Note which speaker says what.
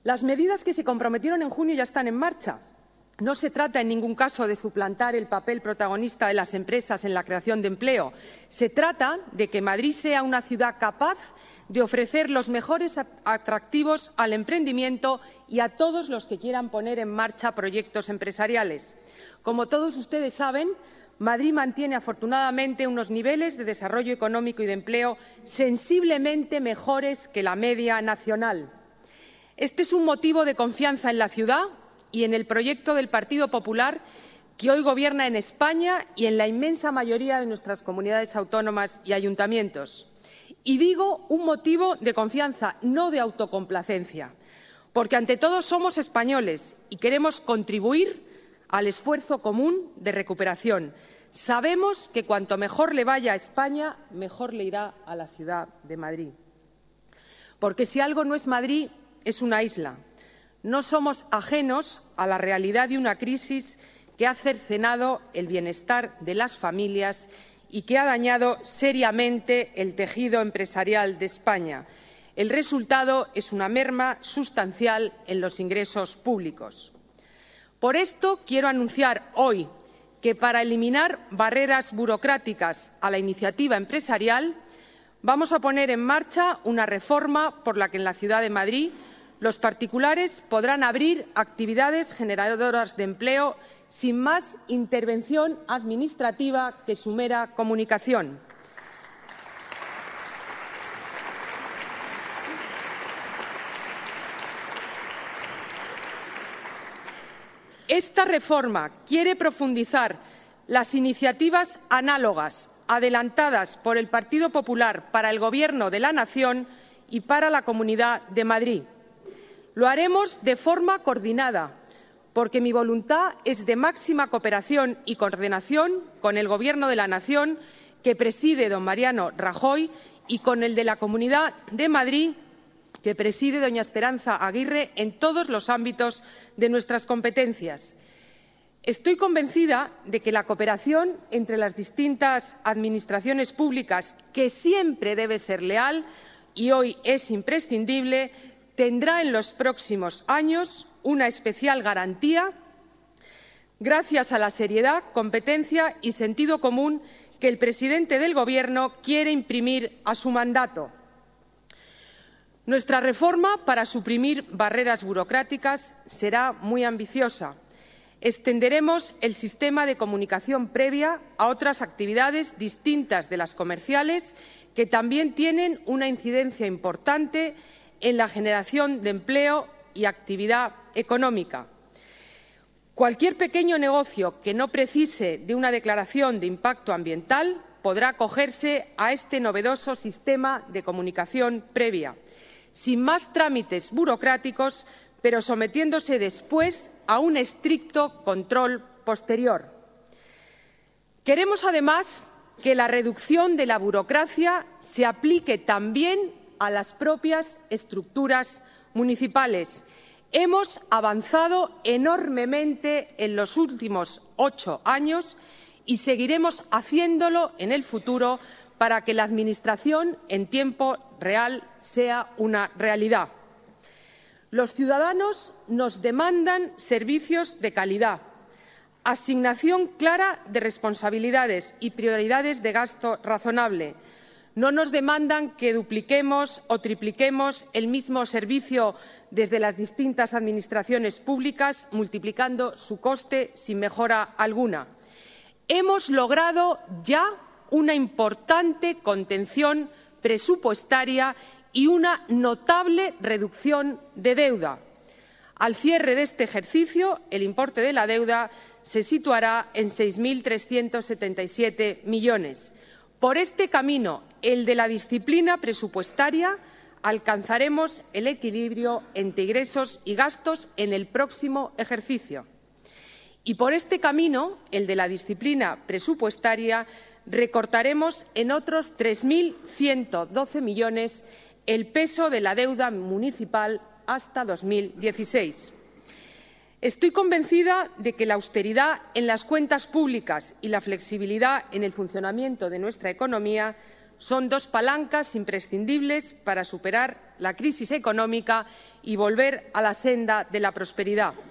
Speaker 1: Las medidas que se comprometieron en junio ya están en marcha. No se trata en ningún caso de suplantar el papel protagonista de las empresas en la creación de empleo. Se trata de que Madrid sea una ciudad capaz de ofrecer los mejores atractivos al emprendimiento y a todos los que quieran poner en marcha proyectos empresariales. Como todos ustedes saben, Madrid mantiene afortunadamente unos niveles de desarrollo económico y de empleo sensiblemente mejores que la media nacional. Este es un motivo de confianza en la ciudad y en el proyecto del Partido Popular, que hoy gobierna en España y en la inmensa mayoría de nuestras comunidades autónomas y ayuntamientos. Y digo un motivo de confianza, no de autocomplacencia, porque ante todo somos españoles y queremos contribuir al esfuerzo común de recuperación. Sabemos que cuanto mejor le vaya a España, mejor le irá a la ciudad de Madrid. Porque si algo no es Madrid, es una isla. No somos ajenos a la realidad de una crisis que ha cercenado el bienestar de las familias y que ha dañado seriamente el tejido empresarial de España. El resultado es una merma sustancial en los ingresos públicos. Por esto quiero anunciar hoy que para eliminar barreras burocráticas a la iniciativa empresarial vamos a poner en marcha una reforma por la que en la ciudad de Madrid los particulares podrán abrir actividades generadoras de empleo sin más intervención administrativa que su mera comunicación. Esta reforma quiere profundizar las iniciativas análogas adelantadas por el Partido Popular para el Gobierno de la Nación y para la Comunidad de Madrid. Lo haremos de forma coordinada, porque mi voluntad es de máxima cooperación y coordinación con el Gobierno de la Nación, que preside don Mariano Rajoy, y con el de la Comunidad de Madrid, que preside doña Esperanza Aguirre, en todos los ámbitos de nuestras competencias. Estoy convencida de que la cooperación entre las distintas administraciones públicas, que siempre debe ser leal y hoy es imprescindible, tendrá en los próximos años una especial garantía gracias a la seriedad, competencia y sentido común que el presidente del Gobierno quiere imprimir a su mandato. Nuestra reforma para suprimir barreras burocráticas será muy ambiciosa. Extenderemos el sistema de comunicación previa a otras actividades distintas de las comerciales que también tienen una incidencia importante en la generación de empleo y actividad económica. Cualquier pequeño negocio que no precise de una declaración de impacto ambiental podrá acogerse a este novedoso sistema de comunicación previa, sin más trámites burocráticos, pero sometiéndose después a un estricto control posterior. Queremos, además, que la reducción de la burocracia se aplique también a las propias estructuras municipales. Hemos avanzado enormemente en los últimos 8 años y seguiremos haciéndolo en el futuro para que la Administración en tiempo real sea una realidad. Los ciudadanos nos demandan servicios de calidad, asignación clara de responsabilidades y prioridades de gasto razonable. No nos demandan que dupliquemos o tripliquemos el mismo servicio desde las distintas administraciones públicas, multiplicando su coste sin mejora alguna. Hemos logrado ya una importante contención presupuestaria y una notable reducción de deuda. Al cierre de este ejercicio, el importe de la deuda se situará en 6.377 millones. Por este camino, el de la disciplina presupuestaria, alcanzaremos el equilibrio entre ingresos y gastos en el próximo ejercicio. Y por este camino, el de la disciplina presupuestaria, recortaremos en otros 3.112 millones el peso de la deuda municipal hasta 2016. Estoy convencida de que la austeridad en las cuentas públicas y la flexibilidad en el funcionamiento de nuestra economía Son dos palancas imprescindibles para superar la crisis económica y volver a la senda de la prosperidad.